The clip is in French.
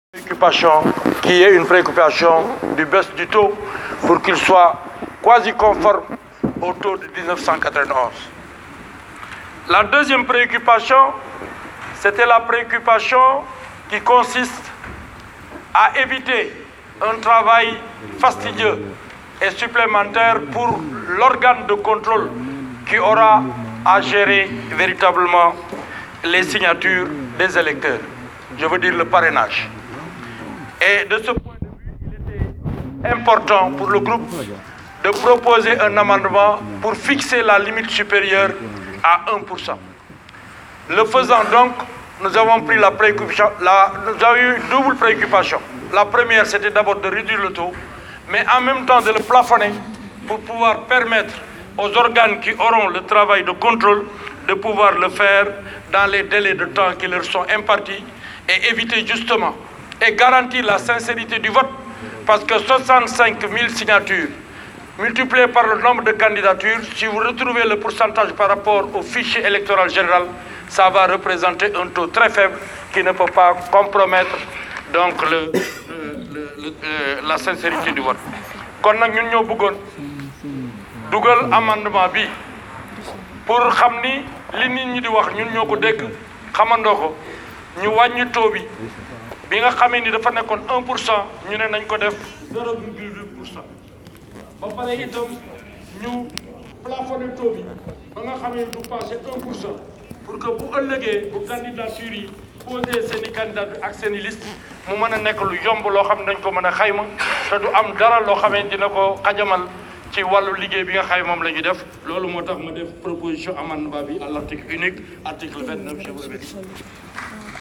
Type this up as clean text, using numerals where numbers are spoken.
préoccupation qui est une préoccupation du baisse du taux pour qu'il soit quasi conforme au taux de 1991. La deuxième préoccupation, c'était la préoccupation qui consiste à éviter un travail fastidieux et supplémentaire pour l'organe de contrôle qui aura à gérer véritablement les signatures des électeurs. Je veux dire le parrainage. Et de ce point de vue, il était important pour le groupe de proposer un amendement pour fixer la limite supérieure à 1%. Le faisant donc, nous avons pris la préoccupation, nous avons eu une double préoccupation. La première, c'était d'abord de réduire le taux, mais en même temps de le plafonner pour pouvoir permettre aux organes qui auront le travail de contrôle de pouvoir le faire dans les délais de temps qui leur sont impartis et éviter justement et garantir la sincérité du vote, parce que 65 000 signatures multipliées par le nombre de candidatures, si vous retrouvez le pourcentage par rapport au fichier électoral général, ça va représenter un taux très faible qui ne peut pas compromettre donc la sincérité du vote. kon nag ñun ñoo bëggoon dugal amendement bi pour xam ni li nit ñi di wax ñun ñoo ko dégg xamandoo ko ñu wàññi taux bi nga xamee ni dafa nekkoon 1%, ñu ne nañ ko def 0,2%. ba pare itam ñu plafonné taux bi ba nga xamee du passé 1%, pour que bu ëllëgee bu candidature yi posé seen i candidature ak seen i liste mu mën a nekk lu yomb loo xam ne dañ ko mën a xayma te du am dara loo xamee dina ko xajamal ci wàllu liggéey bi nga xay moom la ñuy def. loolu moo tax ma def proposition amendement bi à l'article unique, article 29, je vous remercie.